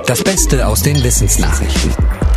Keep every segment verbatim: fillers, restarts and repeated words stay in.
Das Beste aus den Wissensnachrichten.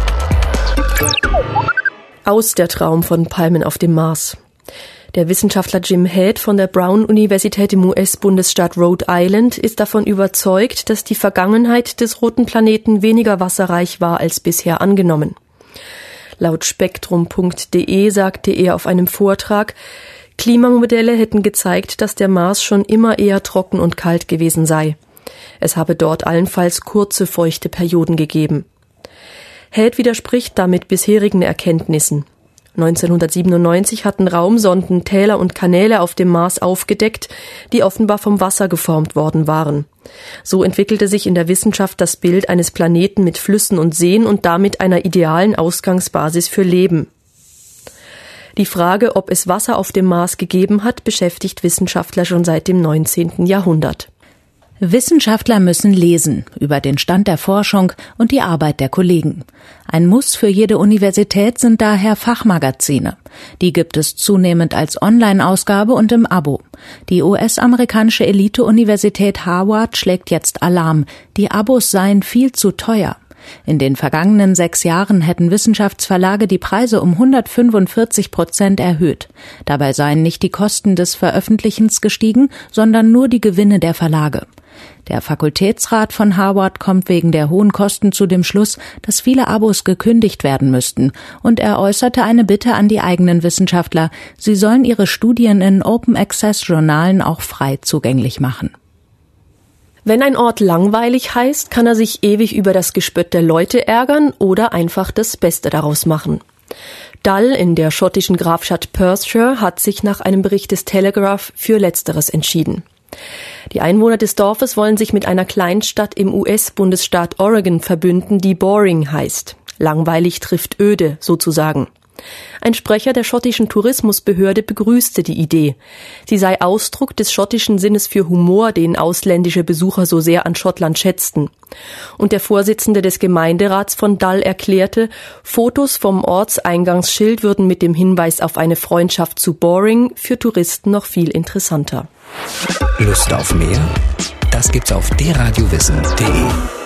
Aus der Traum von Palmen auf dem Mars. Der Wissenschaftler Jim Head von der Brown-Universität im U S-Bundesstaat Rhode Island ist davon überzeugt, dass die Vergangenheit des roten Planeten weniger wasserreich war als bisher angenommen. Laut spektrum punkt de sagte er auf einem Vortrag, Klimamodelle hätten gezeigt, dass der Mars schon immer eher trocken und kalt gewesen sei. Es habe dort allenfalls kurze, feuchte Perioden gegeben. Head widerspricht damit bisherigen Erkenntnissen. neunzehnhundertsiebenundneunzig hatten Raumsonden Täler und Kanäle auf dem Mars aufgedeckt, die offenbar vom Wasser geformt worden waren. So entwickelte sich in der Wissenschaft das Bild eines Planeten mit Flüssen und Seen und damit einer idealen Ausgangsbasis für Leben. Die Frage, ob es Wasser auf dem Mars gegeben hat, beschäftigt Wissenschaftler schon seit dem neunzehnten Jahrhundert. Wissenschaftler müssen lesen über den Stand der Forschung und die Arbeit der Kollegen. Ein Muss für jede Universität sind daher Fachmagazine. Die gibt es zunehmend als Online-Ausgabe und im Abo. Die U S-amerikanische Elite-Universität Harvard schlägt jetzt Alarm. Die Abos seien viel zu teuer. In den vergangenen sechs Jahren hätten Wissenschaftsverlage die Preise um hundertfünfundvierzig Prozent erhöht. Dabei seien nicht die Kosten des Veröffentlichens gestiegen, sondern nur die Gewinne der Verlage. Der Fakultätsrat von Harvard kommt wegen der hohen Kosten zu dem Schluss, dass viele Abos gekündigt werden müssten, und er äußerte eine Bitte an die eigenen Wissenschaftler, sie sollen ihre Studien in Open-Access-Journalen auch frei zugänglich machen. Wenn ein Ort langweilig heißt, kann er sich ewig über das Gespött der Leute ärgern oder einfach das Beste daraus machen. Dull in der schottischen Grafschaft Perthshire hat sich nach einem Bericht des Telegraph für Letzteres entschieden. Die Einwohner des Dorfes wollen sich mit einer Kleinstadt im U S-Bundesstaat Oregon verbünden, die Boring heißt. Langweilig trifft öde, sozusagen. Ein Sprecher der schottischen Tourismusbehörde begrüßte die Idee. Sie sei Ausdruck des schottischen Sinnes für Humor, den ausländische Besucher so sehr an Schottland schätzten. Und der Vorsitzende des Gemeinderats von Dull erklärte, Fotos vom Ortseingangsschild würden mit dem Hinweis auf eine Freundschaft zu Boring für Touristen noch viel interessanter. Lust auf mehr? Das gibt's auf d radio wissen punkt de.